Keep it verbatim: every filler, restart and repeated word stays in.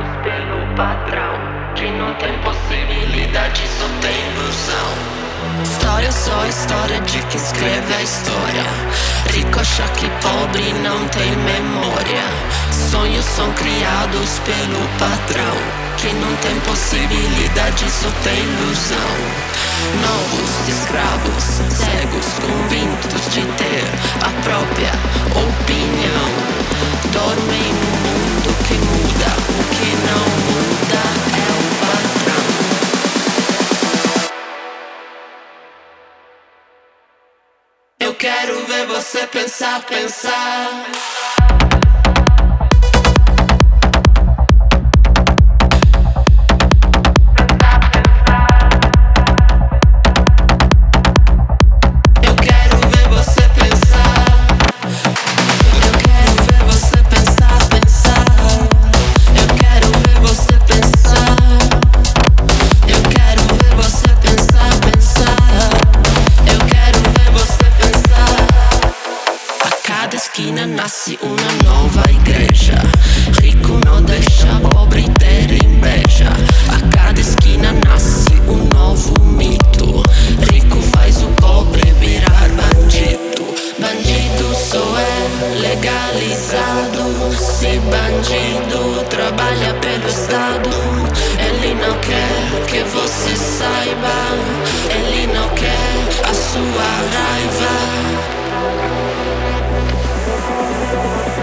pelo patrão, que não tem possibilidade, só tem ilusão. História só história de que escreve a história. Rico acha que pobre não tem memória. Sonhos são criados pelo patrão, que não tem possibilidade, só tem ilusão. Novos escravos, cegos, convictos de ter a própria opinião, dormem num mundo que muda. O que não muda é o patrão. Eu quero ver você pensar, pensar. Esquina nasce uma nova igreja. Rico não deixa pobre ter inveja. A cada esquina nasce um novo mito. Rico faz o pobre virar bandido. Bandido só é legalizado se bandido trabalha pelo Estado. Ele não quer que você saiba, ele não quer a sua raiva.